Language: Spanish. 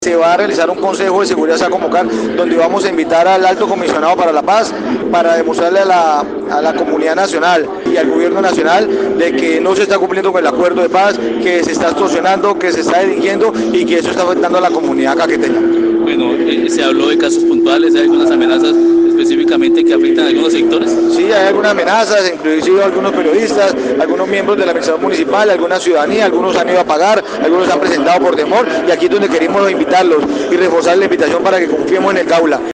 Se va a realizar un consejo de seguridad, se va a convocar, donde vamos a invitar al alto comisionado para la paz para demostrarle a la comunidad nacional y al gobierno nacional de que no se está cumpliendo con el acuerdo de paz, que se está extorsionando, que se está delinquiendo y que eso está afectando a la comunidad caqueteña. Bueno, se habló de casos puntuales, hay algunas amenazas específicamente que afectan a algunos sectores. Sí, hay algunas amenazas, inclusive algunos periodistas, algunos miembros de la administración municipal, alguna ciudadanía, algunos han ido a pagar, algunos se han presentado por temor y aquí es donde queremos invitarlos y reforzar la invitación para que confiemos en el Gaula.